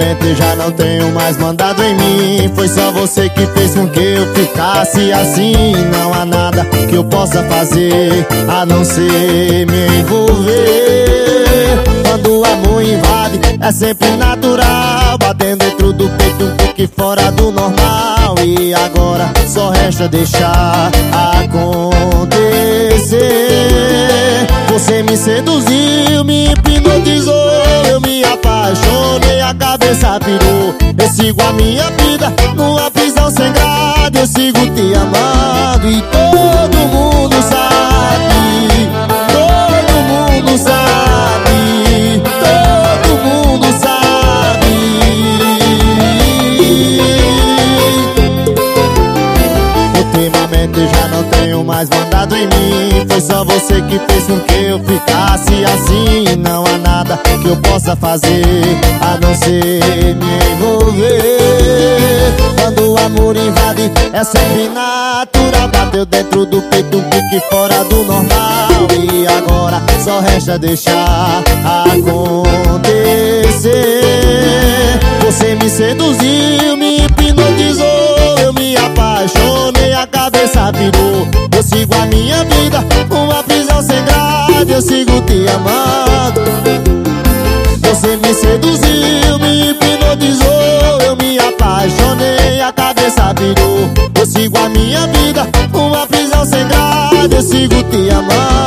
Ultimamente eu já não tenho mais mandado em mim. Foi só você que fez com que eu ficasse assim. Não há nada que eu possa fazer a não ser me envolver. Quando o amor invade é sempre natural, batendo dentro do peito um pouco fora do normal. E agora só resta deixar acontecer. Você me seduziu, me hipnotizou, eu me apaixonei, a cabeça pirou. Eu sigo a minha vida numa prisão sem grade, eu sigo te amando e todo mundo sabe, todo mundo sabe, todo mundo sabe. Ultimamente eu já não tenho mais mandado em mim. Foi só você que fez com que eu ficasse assim. Não há nada que eu possa fazer a não ser me envolver. Quando o amor invade é sempre natural, bateu dentro do peito um pique fora do normal. E agora só resta deixar acontecer. Você me seduziu, me hipnotizou, eu me apaixonei, a cabeça pirou. Eu sigo a minha vida, uma prisão sem grade, eu sigo te amando. Você me seduziu, me hipnotizou, eu me apaixonei, a cabeça pirou. Eu sigo a minha vida, uma prisão sem grade, eu sigo te amando.